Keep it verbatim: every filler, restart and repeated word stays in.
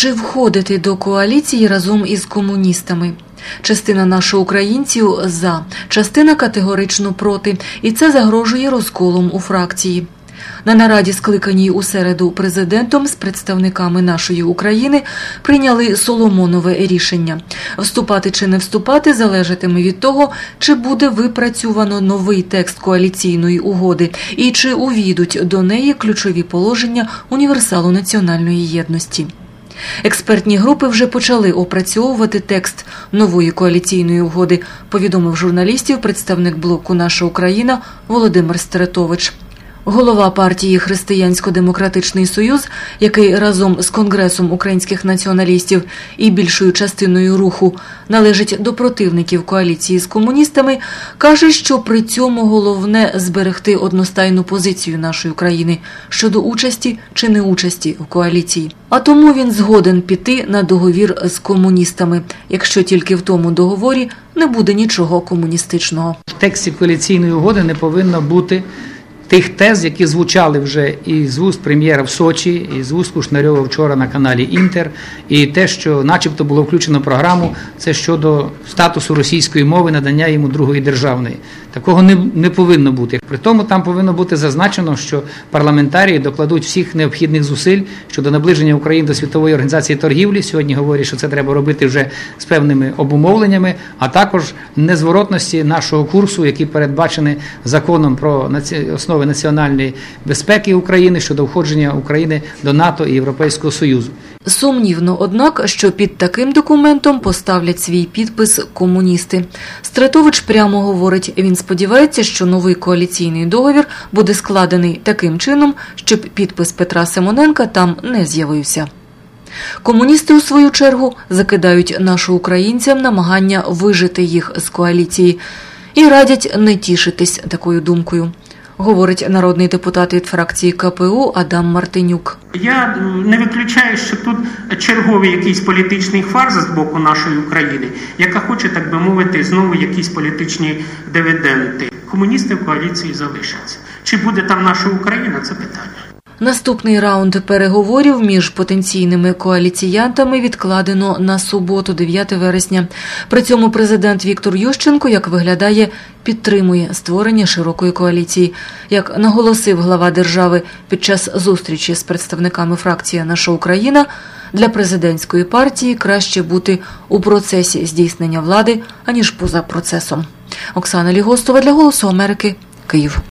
Чи входити до коаліції разом із комуністами? Частина наших українців «за», частина категорично «проти», і це загрожує розколом у фракції. На нараді, скликаній у середу президентом з представниками нашої України, прийняли Соломонове рішення. Вступати чи не вступати залежатиме від того, чи буде випрацювано новий текст коаліційної угоди і чи увійдуть до неї ключові положення універсалу національної єдності. Експертні групи вже почали опрацьовувати текст нової коаліційної угоди, повідомив журналістів представник блоку «Наша Україна» Володимир Стеретович. Голова партії «Християнсько-демократичний союз», який разом з Конгресом українських націоналістів і більшою частиною руху належить до противників коаліції з комуністами, каже, що при цьому головне зберегти одностайну позицію нашої країни щодо участі чи неучасті в коаліції. А тому він згоден піти на договір з комуністами, якщо тільки в тому договорі не буде нічого комуністичного. В тексті коаліційної угоди не повинно бути тих тез, які звучали вже і з вуст прем'єра в Сочі, і з вуст Кушнарьова вчора на каналі «Інтер», і те, що начебто було включено в програму, це щодо статусу російської мови, надання йому другої державної. Такого не, не повинно бути. При тому там повинно бути зазначено, що парламентарії докладуть всіх необхідних зусиль щодо наближення України до Світової організації торгівлі. Сьогодні говорять, що це треба робити вже з певними обумовленнями, а також незворотності нашого курсу, який передбачений законом про наці... основи національної безпеки України щодо входження України до НАТО і Європейського Союзу. Сумнівно, однак, що під таким документом поставлять свій підпис комуністи. Стеретович прямо говорить, він сподівається, що новий коаліційний договір буде складений таким чином, щоб підпис Петра Симоненка там не з'явився. Комуністи, у свою чергу, закидають нашим українцям намагання вижити їх з коаліції і радять не тішитись такою думкою, говорить народний депутат від фракції ка пе у Адам Мартинюк. Я не виключаю, що тут черговий якийсь політичний фарс з боку нашої України, яка хоче, так би мовити, знову якісь політичні дивіденди. Комуністи в коаліції залишаться. Чи буде там наша Україна – це питання. Наступний раунд переговорів між потенційними коаліціянтами відкладено на суботу, дев'ятого вересня. При цьому президент Віктор Ющенко, як виглядає, підтримує створення широкої коаліції. Як наголосив глава держави під час зустрічі з представниками фракції «Наша Україна», для президентської партії краще бути у процесі здійснення влади, аніж поза процесом. Оксана Лігостова для «Голосу Америки», Київ.